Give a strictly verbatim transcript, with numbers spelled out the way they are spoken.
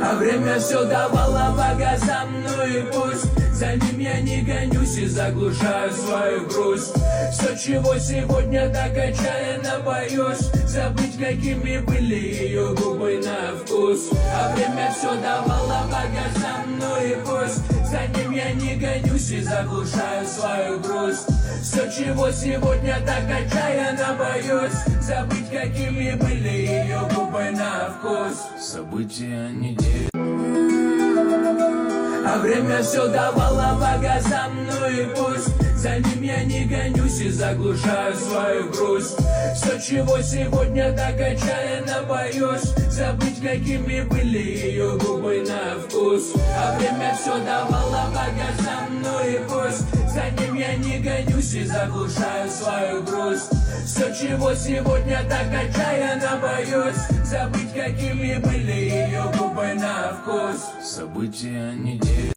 А время все давало по газам, ну и пусть. За ним я не гонюсь и заглушаю свою грусть. Все, чего сегодня так отчаянно боюсь, забыть, какими были ее губы на вкус. А время все давало по газам, ну и пусть. За ним я не гонюсь и заглушаю свою грусть. Все, чего сегодня так отчаянно боюсь, забыть, какими были ее губы на вкус. События недели. А время все давало по газам, ну и пусть. За ним я не гонюсь и заглушаю свою грусть. Все, чего сегодня так отчаянно боюсь, забыть, какими были ее губы на вкус. А время все давало по газам, ну и пусть. За ним я не гонюсь и заглушаю свою грусть. Все, чего сегодня так отчаянно боюсь, забыть, какими были ее губы на вкус. События недели.